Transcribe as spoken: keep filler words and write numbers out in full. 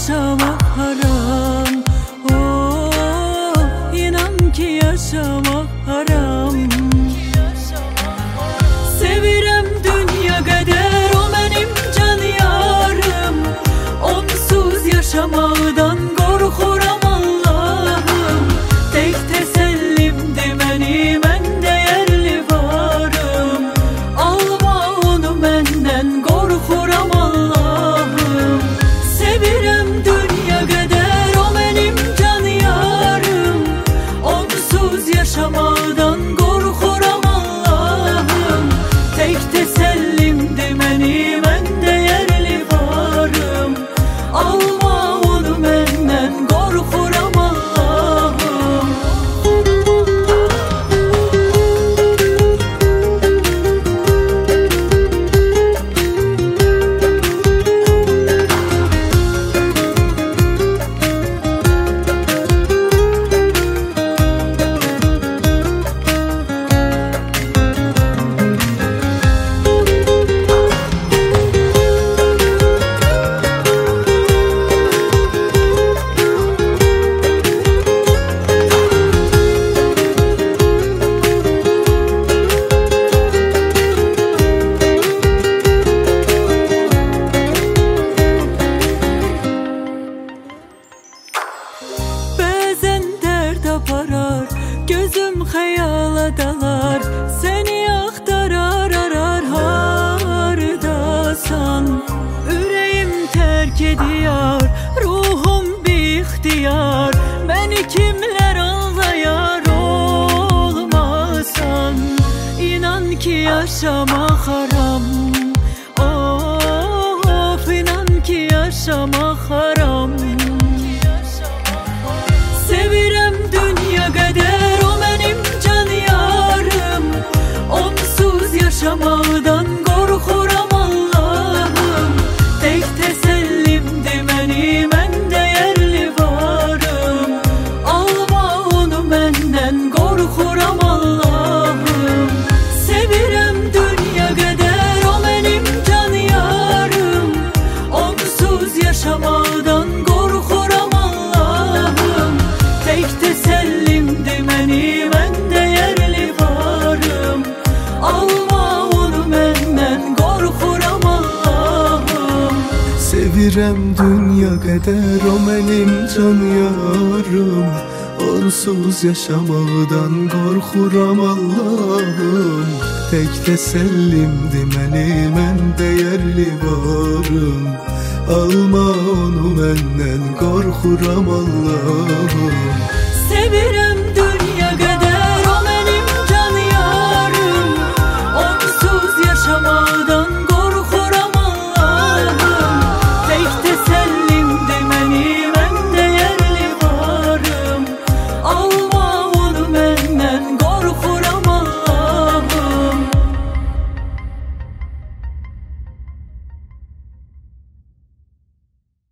yaşamak haram. Oh, inan ki yaşamak haram. Sevirem dünya kadar o benim can yarım. Onsuz yaşamaqdan qorxuram Allah'ım. Tek tesellimdi məni, mən dəyərli varım. Alma onu məndən, qorxuram Allah'ım. Sevirem dünya kadar o benim can yarım. Onsuz yaşamaqdan qorxuram Allah'ım. Tek tesellimdi məni, mən dəyərli varım. Alma onu məndən, qorxuram Allah'ım. Gözüm xəyala dalar, səni axtarar arar hardasan. Ürəyim tərk ediyor, ruhum bixtiyar. Məni kimlər anlayar olmasan. İnan ki yaşamaq haram. Of, inan ki yaşamaq haram. Sevirem dünya kadar o benim can yarım. Onsuz yaşamaqdan qorxuram Allah'ım. Tek tesellimdi məni, mən dəyərli varım. Alma onu məndən, qorxuram Allah'ım. Sevirem dünya kadar o benim can yarım. Onsuz yaşamaqdan qorxuram Allah'ım. Tek tesellimdi məni, mən dəyərli varım. Alma onu məndən, qorxuram Allah'ım. Sevirem dünya kadar o benim can yarım. Onsuz yaşamaqdan qorxuram Allah'ım. Tek tesellimdi məni, mən dəyərli varım. Alma onu məndən, qorxuram Allah'ım.